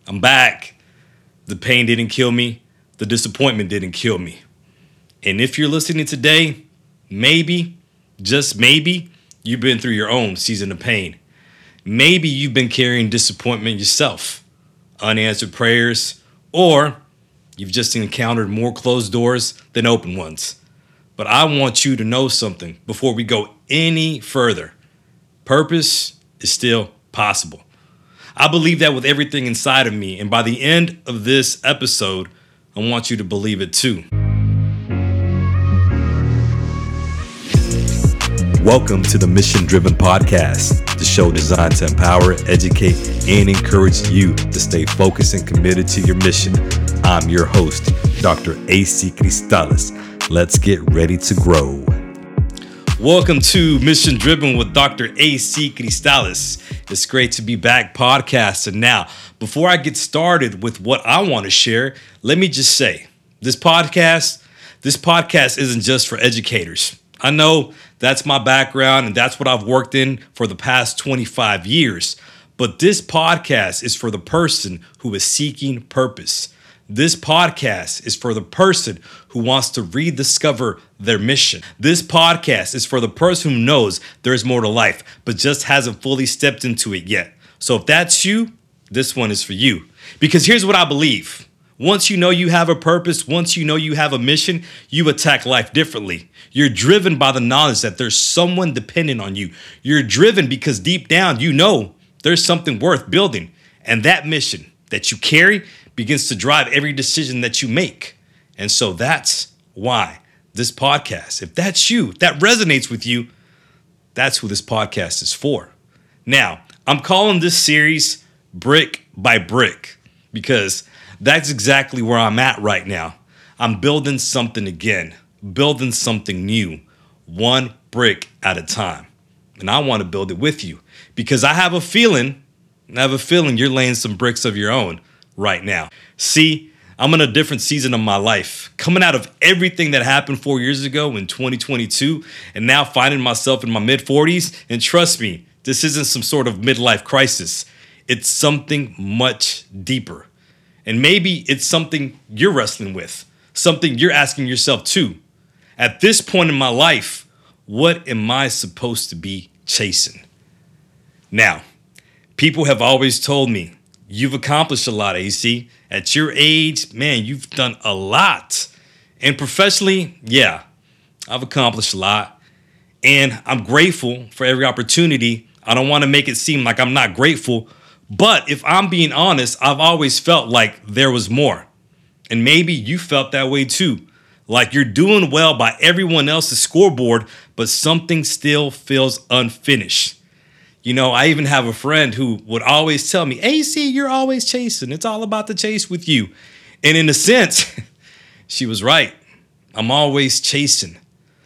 I'm back. The pain didn't kill me. The disappointment didn't kill me. And if you're listening today, maybe, just maybe, you've been through your own season of pain. Maybe you've been carrying disappointment yourself, unanswered prayers, or you've just encountered more closed doors than open ones. But I want you to know something before we go any further. Purpose is still possible. I believe that with everything inside of me, and by the end of this episode, I want you to believe it too. Welcome to the Mission Driven Podcast, the show designed to empower, educate, and encourage you to stay focused and committed to your mission. I'm your host, Dr. AC Cristales. Let's get ready to grow. Welcome to Mission Driven with Dr. AC Cristales. It's great to be back podcasting. Now, before I get started with what I want to share, let me just say, this podcast isn't just for educators. I know that's my background and that's what I've worked in for the past 25 years. But this podcast is for the person who is seeking purpose. This podcast is for the person who wants to rediscover their mission. This podcast is for the person who knows there's more to life, but just hasn't fully stepped into it yet. So if that's you, this one is for you. Because here's what I believe. Once you know you have a purpose, once you know you have a mission, you attack life differently. You're driven by the knowledge that there's someone dependent on you. You're driven because deep down you know there's something worth building. And that mission that you carry begins to drive every decision that you make. And so that's why this podcast, if that's you, that resonates with you, that's who this podcast is for. Now, I'm calling this series Brick by Brick because that's exactly where I'm at right now. I'm building something again, building something new, one brick at a time. And I want to build it with you because I have a feeling you're laying some bricks of your own right now. See, I'm in a different season of my life, coming out of everything that happened 4 years ago in 2022, and now finding myself in my mid-40s. And trust me, this isn't some sort of midlife crisis. It's something much deeper. And maybe it's something you're wrestling with, something you're asking yourself too. At this point in my life, what am I supposed to be chasing? Now, people have always told me, you've accomplished a lot, AC. At your age, man, you've done a lot. And professionally, yeah, I've accomplished a lot. And I'm grateful for every opportunity. I don't want to make it seem like I'm not grateful. But if I'm being honest, I've always felt like there was more. And maybe you felt that way too. Like you're doing well by everyone else's scoreboard, but something still feels unfinished. You know, I even have a friend who would always tell me, AC, you're always chasing. It's all about the chase with you. And in a sense, she was right. I'm always chasing.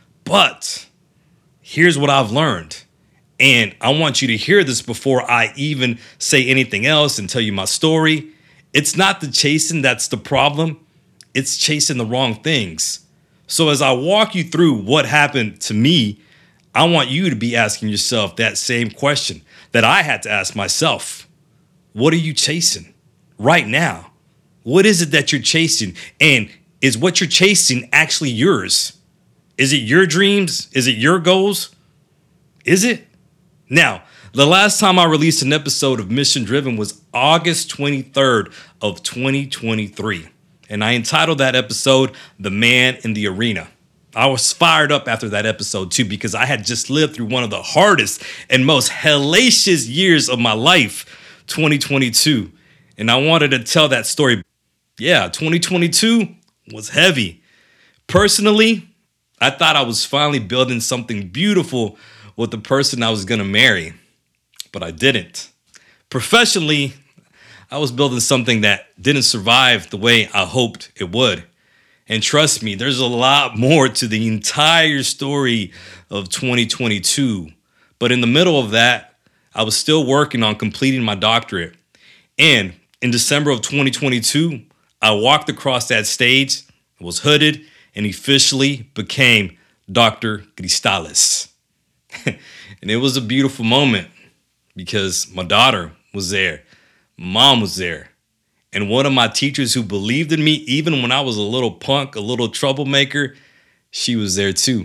But here's what I've learned. And I want you to hear this before I even say anything else and tell you my story. It's not the chasing that's the problem. It's chasing the wrong things. So as I walk you through what happened to me, I want you to be asking yourself that same question that I had to ask myself. What are you chasing right now? What is it that you're chasing? And is what you're chasing actually yours? Is it your dreams? Is it your goals? Is it? Now, the last time I released an episode of Mission Driven was August 23rd of 2023. And I entitled that episode, The Man in the Arena. I was fired up after that episode too because I had just lived through one of the hardest and most hellacious years of my life, 2022. And I wanted to tell that story. Yeah, 2022 was heavy. Personally, I thought I was finally building something beautiful with the person I was going to marry, but I didn't. Professionally, I was building something that didn't survive the way I hoped it would. And trust me, there's a lot more to the entire story of 2022. But in the middle of that, I was still working on completing my doctorate. And in December of 2022, I walked across that stage, was hooded, and officially became Dr. Cristales. And it was a beautiful moment because my daughter was there. Mom was there. And one of my teachers who believed in me, even when I was a little punk, a little troublemaker, she was there too.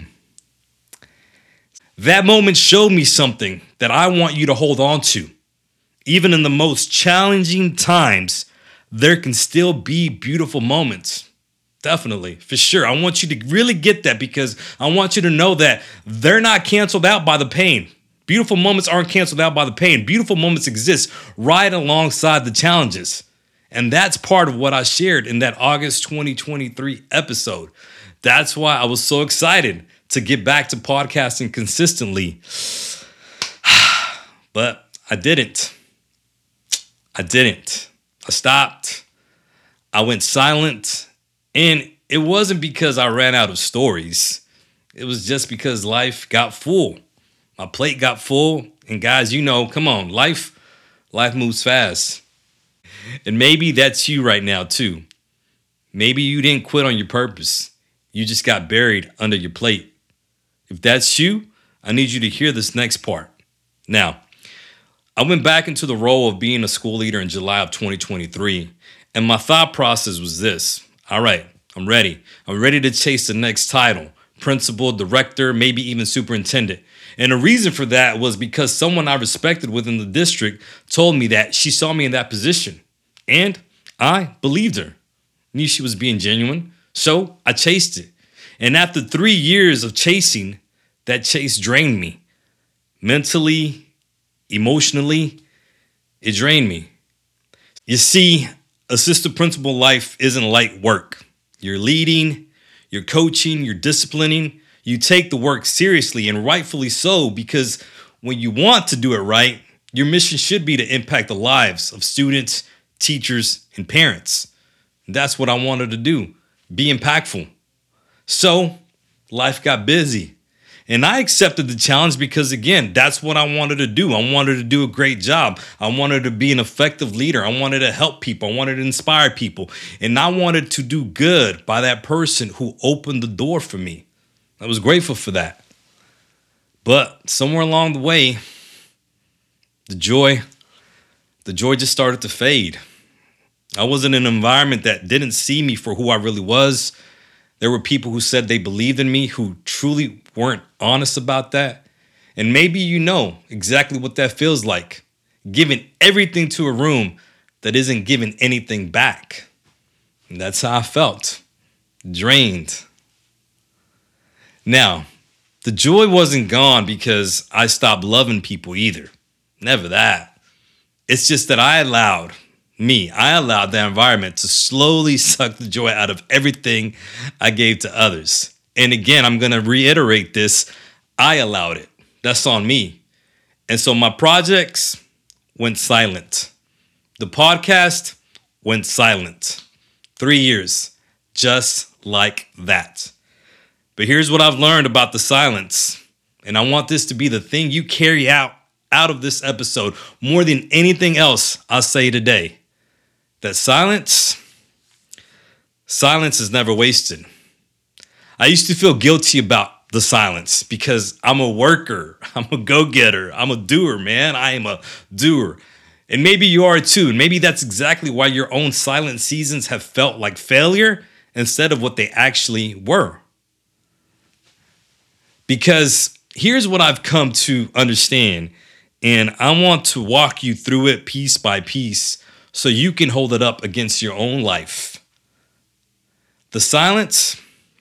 That moment showed me something that I want you to hold on to. Even in the most challenging times, there can still be beautiful moments. Definitely, for sure. I want you to really get that, because I want you to know that they're not canceled out by the pain. Beautiful moments aren't canceled out by the pain. Beautiful moments exist right alongside the challenges. And that's part of what I shared in that August 2023 episode. That's why I was so excited to get back to podcasting consistently. But I didn't. I stopped. I went silent. And it wasn't because I ran out of stories. It was just because life got full. My plate got full. And guys, come on, life moves fast. And maybe that's you right now too. Maybe you didn't quit on your purpose. You just got buried under your plate. If that's you, I need you to hear this next part. Now, I went back into the role of being a school leader in July of 2023. And my thought process was this. All right, I'm ready. I'm ready to chase the next title. Principal, director, maybe even superintendent. And the reason for that was because someone I respected within the district told me that she saw me in that position. And I believed her. Knew she was being genuine. So I chased it. And after 3 years of chasing, that chase drained me. Mentally, emotionally, it drained me. You see, assistant principal life isn't light work. You're leading, you're coaching, you're disciplining. You take the work seriously, and rightfully so, because when you want to do it right, your mission should be to impact the lives of students, teachers, and parents. That's what I wanted to do, be impactful. So life got busy, and I accepted the challenge because, again, that's what I wanted to do. I wanted to do a great job. I wanted to be an effective leader. I wanted to help people. I wanted to inspire people, and I wanted to do good by that person who opened the door for me. I was grateful for that. But somewhere along the way, the joy just started to fade. I was in an environment that didn't see me for who I really was. There were people who said they believed in me who truly weren't honest about that. And maybe you know exactly what that feels like, giving everything to a room that isn't giving anything back. And that's how I felt, drained. Now, the joy wasn't gone because I stopped loving people either. Never that. It's just that I allowed that environment to slowly suck the joy out of everything I gave to others. And again, I'm going to reiterate this. I allowed it. That's on me. And so my projects went silent. The podcast went silent. 3 years, just like that. But here's what I've learned about the silence. And I want this to be the thing you carry out of this episode more than anything else I'll say today. That silence is never wasted. I used to feel guilty about the silence because I'm a worker. I'm a go-getter. I'm a doer, man. I am a doer. And maybe you are too. And maybe that's exactly why your own silent seasons have felt like failure instead of what they actually were. Because here's what I've come to understand, and I want to walk you through it piece by piece so you can hold it up against your own life. The silence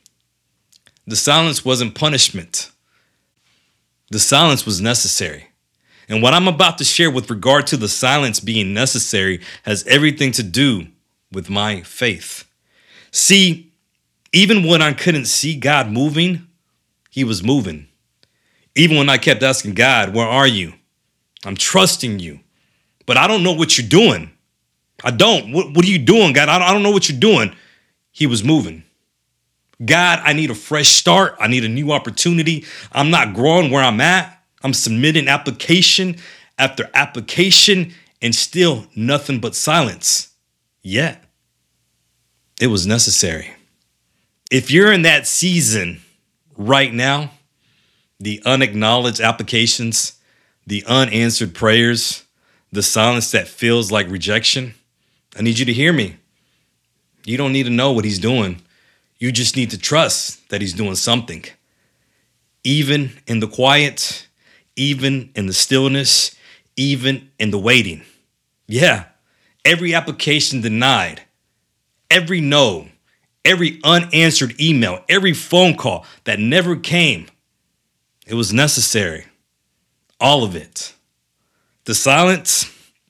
wasn't punishment. The silence was necessary. And what I'm about to share with regard to the silence being necessary has everything to do with my faith. See, even when I couldn't see God moving, He was moving. Even when I kept asking God, where are you? I'm trusting you, but I don't know what you're doing. I don't. What are you doing, God? I don't know what you're doing. He was moving. God, I need a fresh start. I need a new opportunity. I'm not growing where I'm at. I'm submitting application after application and still nothing but silence. Yet, it was necessary. If you're in that season right now, the unacknowledged applications, the unanswered prayers, the silence that feels like rejection, I need you to hear me. You don't need to know what he's doing. You just need to trust that he's doing something. Even in the quiet, even in the stillness, even in the waiting. Yeah, every application denied, every no, every unanswered email, every phone call that never came. It was necessary. All of it. The silence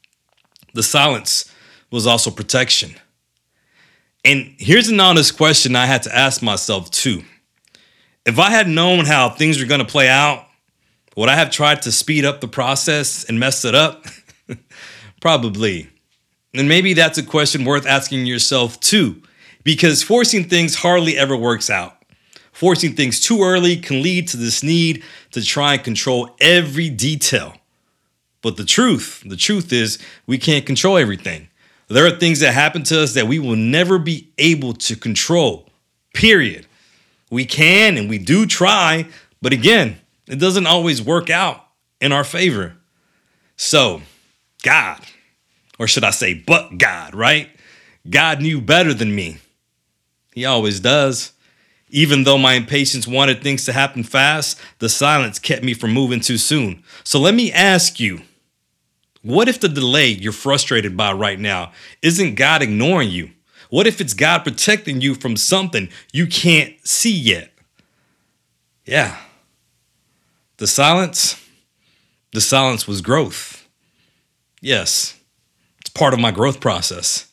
was also protection. And here's an honest question I had to ask myself too. If I had known how things were going to play out, would I have tried to speed up the process and mess it up? Probably. And maybe that's a question worth asking yourself too, because forcing things hardly ever works out. Forcing things too early can lead to this need to try and control every detail. But the truth is we can't control everything. There are things that happen to us that we will never be able to control, period. We can and we do try, but again, it doesn't always work out in our favor. So, God, or should I say, but God, right? God knew better than me. He always does. Even though my impatience wanted things to happen fast, the silence kept me from moving too soon. So let me ask you, what if the delay you're frustrated by right now isn't God ignoring you? What if it's God protecting you from something you can't see yet? Yeah. The silence was growth. Yes, it's part of my growth process.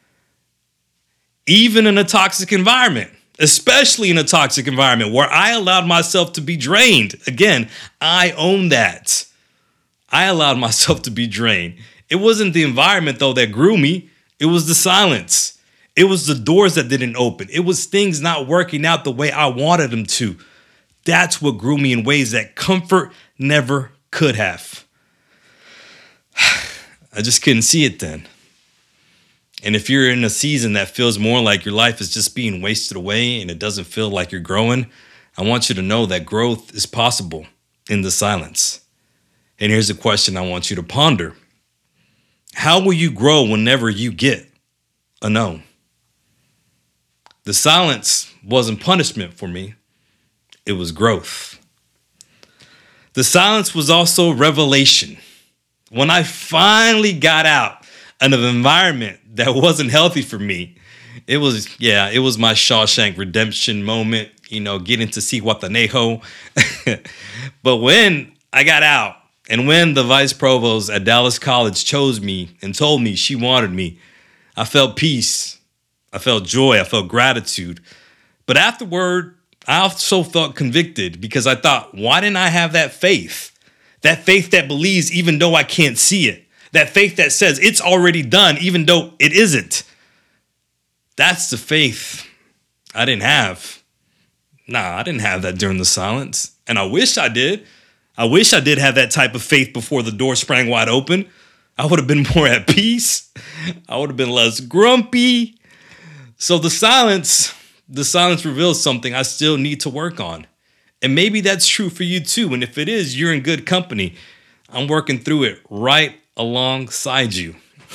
Even in a toxic environment, especially in a toxic environment where I allowed myself to be drained. Again, I own that. I allowed myself to be drained. It wasn't the environment, though, that grew me. It was the silence. It was the doors that didn't open. It was things not working out the way I wanted them to. That's what grew me in ways that comfort never could have. I just couldn't see it then. And if you're in a season that feels more like your life is just being wasted away and it doesn't feel like you're growing, I want you to know that growth is possible in the silence. And here's a question I want you to ponder. How will you grow whenever you get a no? The silence wasn't punishment for me. It was growth. The silence was also revelation. When I finally got out of an environment that wasn't healthy for me, it was my Shawshank Redemption moment, getting to see Guatanejo. But when I got out and when the vice provost at Dallas College chose me and told me she wanted me, I felt peace. I felt joy. I felt gratitude. But afterward, I also felt convicted because I thought, why didn't I have that faith? That faith that believes even though I can't see it. That faith that says it's already done even though it isn't. That's the faith I didn't have. I didn't have that during the silence. And I wish I did. I wish I did have that type of faith before the door sprang wide open. I would have been more at peace. I would have been less grumpy. So the silence reveals something I still need to work on. And maybe that's true for you too. And if it is, you're in good company. I'm working through it right alongside you.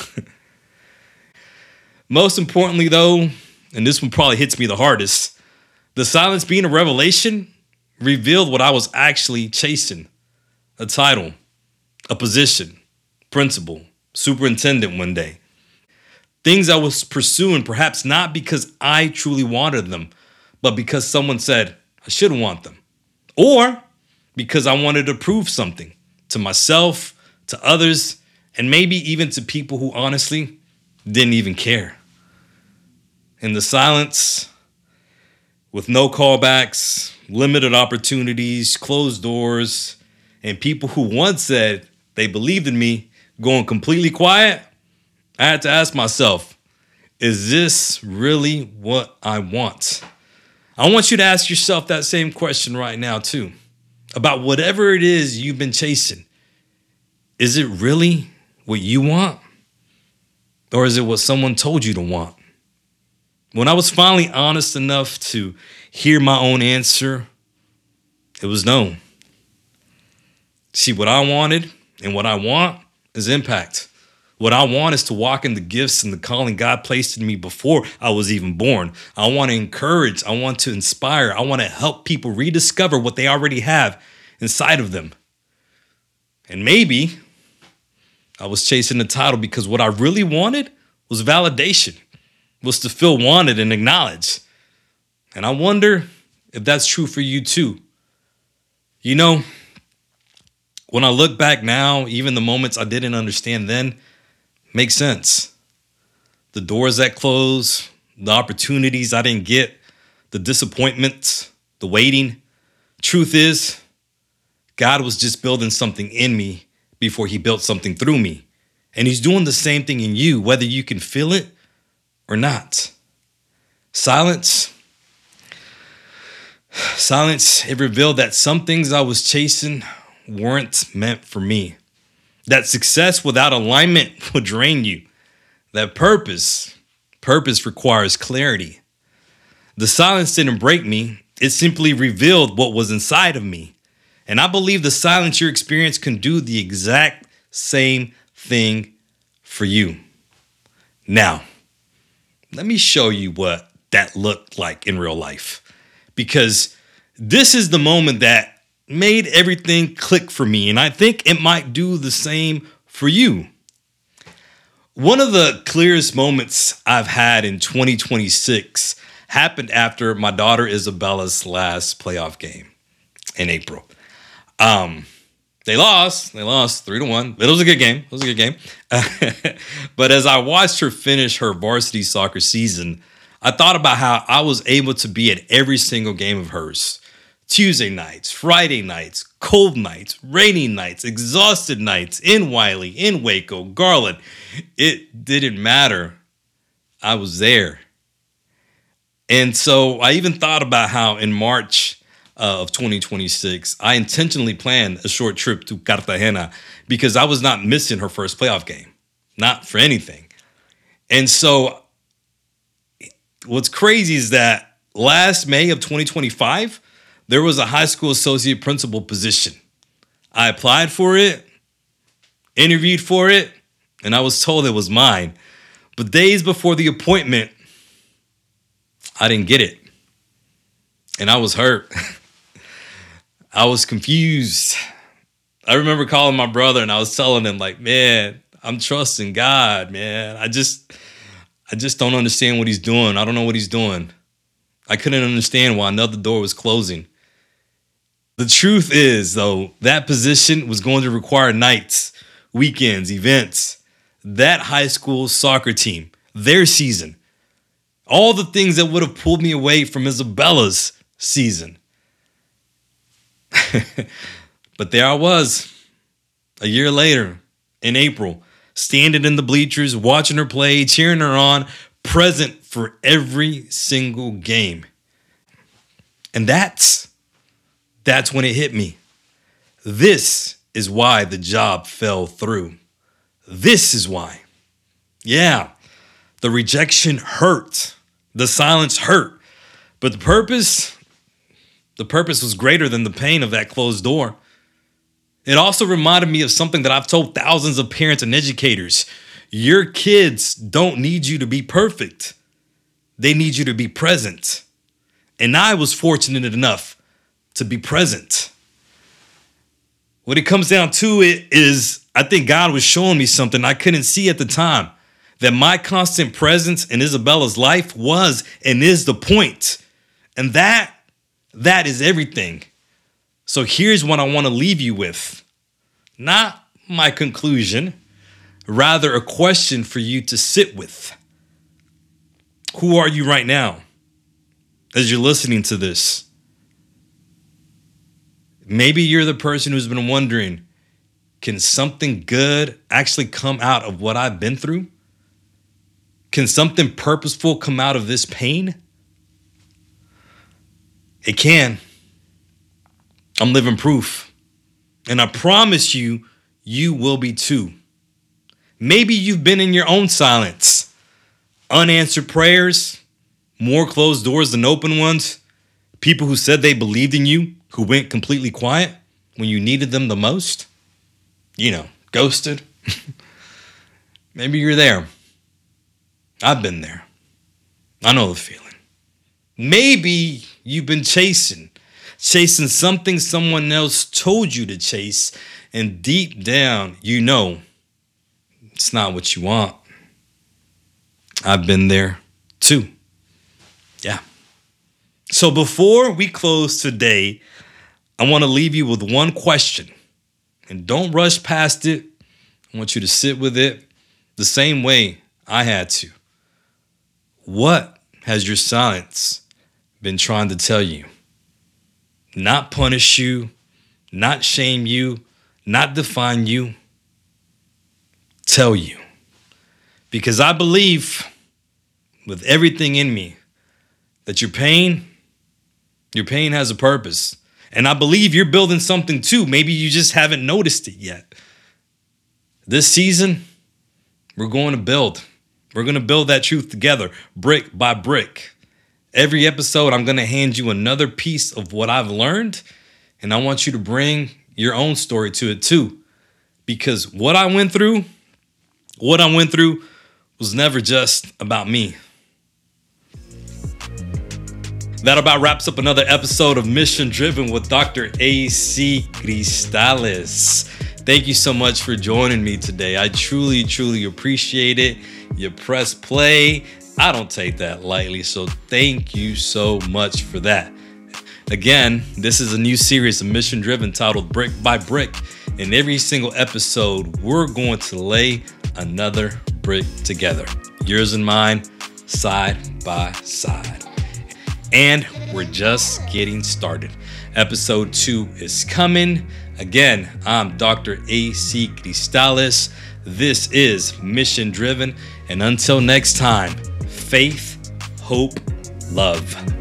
Most importantly, though, and this one probably hits me the hardest, the silence being a revelation revealed what I was actually chasing. A title, a position, principal, superintendent one day. Things I was pursuing, perhaps not because I truly wanted them, but because someone said I should want them. Or because I wanted to prove something to myself, to others, and maybe even to people who honestly didn't even care. In the silence, with no callbacks, limited opportunities, closed doors, and people who once said they believed in me going completely quiet, I had to ask myself, is this really what I want? I want you to ask yourself that same question right now too, about whatever it is you've been chasing. Is it really what you want? Or is it what someone told you to want? When I was finally honest enough to hear my own answer, it was no. See, what I wanted and what I want is impact. What I want is to walk in the gifts and the calling God placed in me before I was even born. I want to encourage. I want to inspire. I want to help people rediscover what they already have inside of them. And maybe I was chasing the title because what I really wanted was validation, was to feel wanted and acknowledged. And I wonder if that's true for you too. You know, when I look back now, even the moments I didn't understand then make sense. The doors that close, the opportunities I didn't get, the disappointments, the waiting. Truth is, God was just building something in me before he built something through me. And he's doing the same thing in you, whether you can feel it or not. Silence, it revealed that some things I was chasing weren't meant for me. That success without alignment will drain you. That purpose requires clarity. The silence didn't break me. It simply revealed what was inside of me. And I believe the silence you experience can do the exact same thing for you. Now, let me show you what that looked like in real life. Because this is the moment that made everything click for me, and I think it might do the same for you. One of the clearest moments I've had in 2026 happened after my daughter Isabella's last playoff game in April. They lost 3-1. It was a good game. But as I watched her finish her varsity soccer season, I thought about how I was able to be at every single game of hers. Tuesday nights, Friday nights, cold nights, rainy nights, exhausted nights, in Wiley, in Waco, Garland. It didn't matter. I was there. And so I even thought about how in March of 2026, I intentionally planned a short trip to Cartagena because I was not missing her first playoff game. Not for anything. And so what's crazy is that last May of 2025, there was a high school associate principal position. I applied for it, interviewed for it, and I was told it was mine. But days before the appointment, I didn't get it. And I was hurt. I was confused. I remember calling my brother and I was telling him, like, man, I'm trusting God, man. I just don't understand what he's doing. I don't know what he's doing. I couldn't understand why another door was closing. The truth is, though, that position was going to require nights, weekends, events, that high school soccer team, their season, all the things that would have pulled me away from Isabella's season. But there I was, a year later, in April, standing in the bleachers, watching her play, cheering her on, present for every single game. And that's when it hit me. This is why the job fell through. This is why. Yeah, the rejection hurt. The silence hurt. But the purpose was greater than the pain of that closed door. It also reminded me of something that I've told thousands of parents and educators. Your kids don't need you to be perfect. They need you to be present. And I was fortunate enough to be present. What it comes down to it is, I think God was showing me something I couldn't see at the time. That my constant presence in Isabella's life was and is the point. And that is everything. So here's what I want to leave you with. Not my conclusion, rather a question for you to sit with. Who are you right now as you're listening to this? Maybe you're the person who's been wondering, can something good actually come out of what I've been through? Can something purposeful come out of this pain? It can. I'm living proof. And I promise you, you will be too. Maybe you've been in your own silence. Unanswered prayers, more closed doors than open ones. People who said they believed in you, who went completely quiet when you needed them the most. Ghosted. Maybe you're there. I've been there. I know the feeling. Maybe you've been chasing something someone else told you to chase, and deep down, you know it's not what you want. I've been there too. Yeah. So before we close today, I want to leave you with one question, and don't rush past it. I want you to sit with it the same way I had to. What has your silence been trying to tell you? Not punish you, not shame you, not define you. Tell you. Because I believe with everything in me that your pain has a purpose. And I believe you're building something too. Maybe you just haven't noticed it yet. This season, we're going to build. We're going to build that truth together, brick by brick. Every episode, I'm going to hand you another piece of what I've learned, and I want you to bring your own story to it too. Because what I went through was never just about me. That about wraps up another episode of Mission Driven with Dr. AC Cristales. Thank you so much for joining me today. I truly, truly appreciate it. You press play. I don't take that lightly, so thank you so much for that. Again, this is a new series of Mission Driven titled Brick by Brick. In every single episode, we're going to lay another brick together. Yours and mine, side by side. And we're just getting started. Episode 2 is coming. Again, I'm Dr. AC Cristales. This is Mission Driven. And until next time, faith, hope, love.